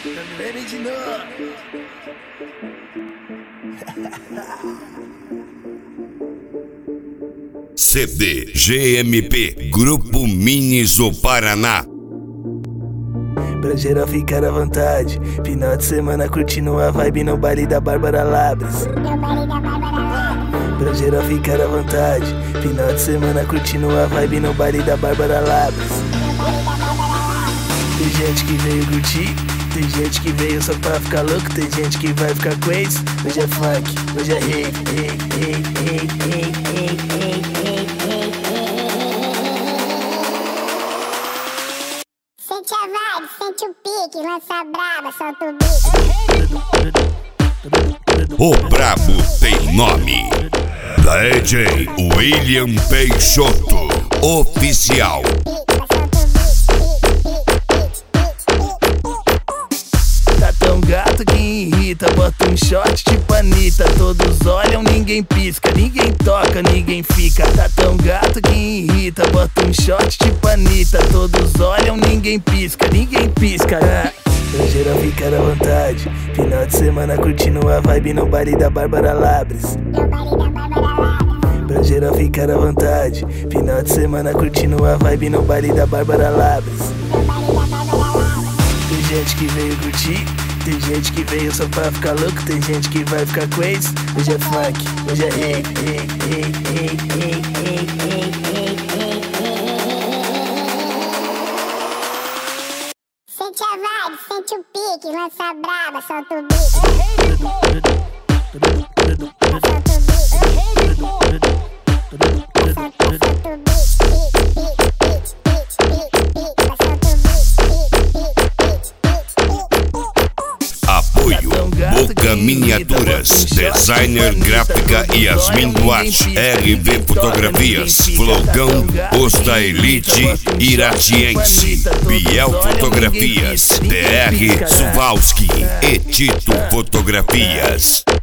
Vem de novo. CD GMP Grupo Minis do Paraná. Pra geral ficar à vontade, final de semana curtindo a vibe no baile da Bárbara Labres. Pra geral ficar à vontade, final de semana curtindo a vibe no baile da Bárbara Labres. Tem gente que veio curtir, tem gente que veio só pra ficar louco, tem gente que vai ficar crazy. Hoje é funk, hoje é rave, Sente a vibe, sente o pique, lança braba, solta o beat. O brabo tem nome. DJ William Peixoto Oficial. Tá tão gato que irrita, bota um shot tipo Anitta. Todos olham, ninguém pisca, ninguém toca, ninguém fica. Tá tão gato que irrita, bota um shot tipo Anitta. Todos olham, ninguém pisca, ninguém pisca. Pra geral ficar à vontade, final de semana curtindo a vibe no baile da Bárbara Labres. Pra geral ficar à vontade, final de semana curtindo a vibe no baile da Bárbara Labres. Tem gente que veio curtir, tem gente que veio só pra ficar louco, tem gente que vai ficar crazy. Hoje é funk, hoje é rave, Sente a vibe, sente o pique, lança braba, solta o Apoio Boca Miniaturas, Designer Gráfica Yasmin Duarte, RV Fotografias, Flogão, Posta Elite Iratiense, Biel Fotografias, DR Suvalski e Tito Fotografias.